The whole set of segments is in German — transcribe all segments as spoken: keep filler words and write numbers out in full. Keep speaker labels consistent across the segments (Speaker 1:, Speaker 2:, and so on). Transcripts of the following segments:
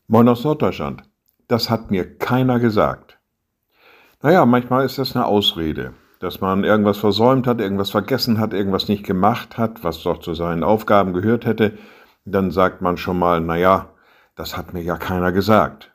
Speaker 1: Moin aus Norddeutschland. Das hat mir keiner gesagt. Naja, manchmal ist das eine Ausrede, dass man irgendwas versäumt hat, irgendwas vergessen hat, irgendwas nicht gemacht hat, was doch zu seinen Aufgaben gehört hätte. Dann sagt man schon mal, naja, das hat mir ja keiner gesagt.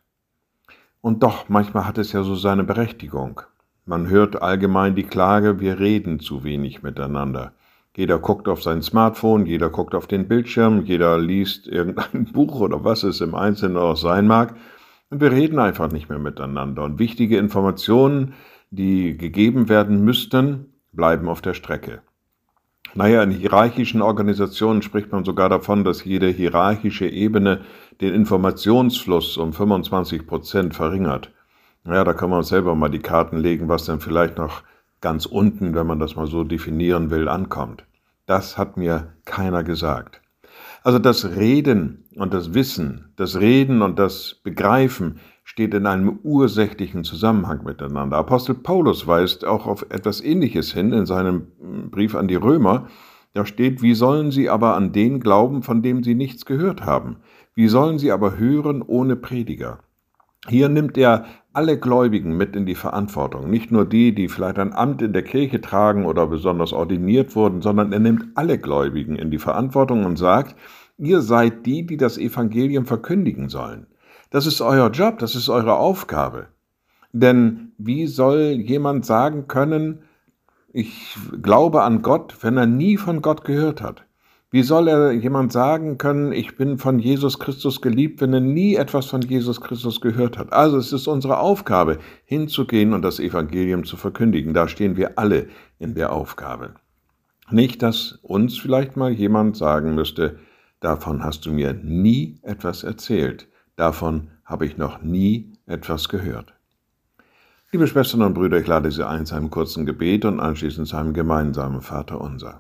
Speaker 1: Und doch, manchmal hat es ja so seine Berechtigung. Man hört allgemein die Klage, wir reden zu wenig miteinander. Jeder guckt auf sein Smartphone, jeder guckt auf den Bildschirm, jeder liest irgendein Buch oder was es im Einzelnen auch sein mag. Und wir reden einfach nicht mehr miteinander. Und wichtige Informationen, die gegeben werden müssten, bleiben auf der Strecke. Naja, in hierarchischen Organisationen spricht man sogar davon, dass jede hierarchische Ebene den Informationsfluss um fünfundzwanzig Prozent verringert. Naja, da kann man uns selber mal die Karten legen, was dann vielleicht noch ganz unten, wenn man das mal so definieren will, ankommt. Das hat mir keiner gesagt. Also das Reden und das Wissen, das Reden und das Begreifen steht in einem ursächlichen Zusammenhang miteinander. Apostel Paulus weist auch auf etwas Ähnliches hin in seinem Brief an die Römer. Da steht, wie sollen sie aber an den glauben, von dem sie nichts gehört haben? Wie sollen sie aber hören ohne Prediger? Hier nimmt er alle Gläubigen mit in die Verantwortung, nicht nur die, die vielleicht ein Amt in der Kirche tragen oder besonders ordiniert wurden, sondern er nimmt alle Gläubigen in die Verantwortung und sagt, ihr seid die, die das Evangelium verkündigen sollen. Das ist euer Job, das ist eure Aufgabe. Denn wie soll jemand sagen können, ich glaube an Gott, wenn er nie von Gott gehört hat? Wie soll er jemand sagen können, ich bin von Jesus Christus geliebt, wenn er nie etwas von Jesus Christus gehört hat? Also es ist unsere Aufgabe, hinzugehen und das Evangelium zu verkündigen. Da stehen wir alle in der Aufgabe. Nicht, dass uns vielleicht mal jemand sagen müsste, davon hast du mir nie etwas erzählt. Davon habe ich noch nie etwas gehört. Liebe Schwestern und Brüder, ich lade Sie ein zu einem kurzen Gebet und anschließend zu einem gemeinsamen Vaterunser.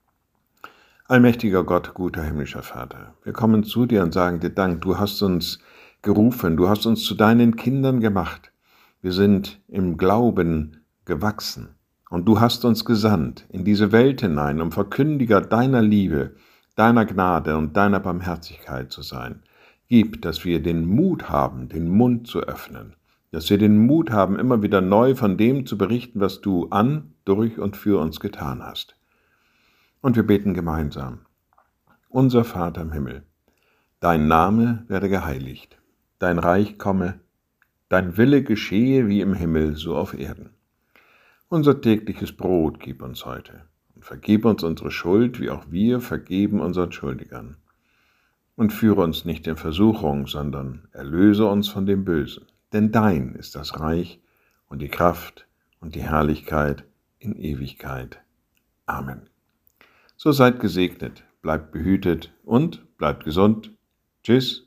Speaker 1: Allmächtiger Gott, guter himmlischer Vater, wir kommen zu dir und sagen dir Dank, du hast uns gerufen, du hast uns zu deinen Kindern gemacht. Wir sind im Glauben gewachsen und du hast uns gesandt in diese Welt hinein, um Verkündiger deiner Liebe, deiner Gnade und deiner Barmherzigkeit zu sein. Gib, dass wir den Mut haben, den Mund zu öffnen, dass wir den Mut haben, immer wieder neu von dem zu berichten, was du an, durch und für uns getan hast. Und wir beten gemeinsam. Unser Vater im Himmel, dein Name werde geheiligt, dein Reich komme, dein Wille geschehe wie im Himmel, so auf Erden. Unser tägliches Brot gib uns heute und vergib uns unsere Schuld, wie auch wir vergeben unseren Schuldigern. Und führe uns nicht in Versuchung, sondern erlöse uns von dem Bösen. Denn dein ist das Reich und die Kraft und die Herrlichkeit in Ewigkeit. Amen. So seid gesegnet, bleibt behütet und bleibt gesund. Tschüss.